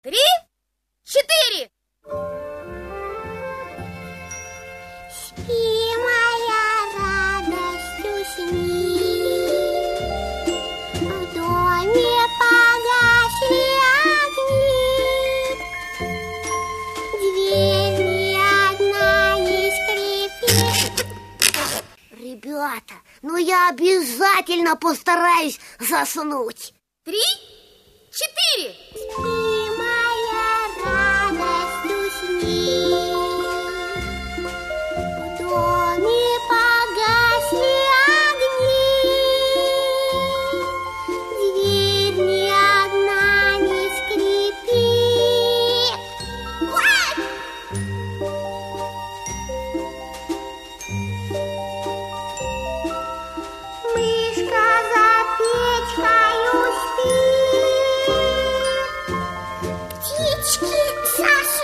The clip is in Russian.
3, 4. Спи, моя радость, усни. В доме погасли огни. Дверь ни одна не скрипит. Ребята, ну я обязательно постараюсь заснуть. 3, 4. Спи, моя радость, усни. В доме погасли огни. Дверь ни одна не скрипит. Мышка за печкою спит. Птички за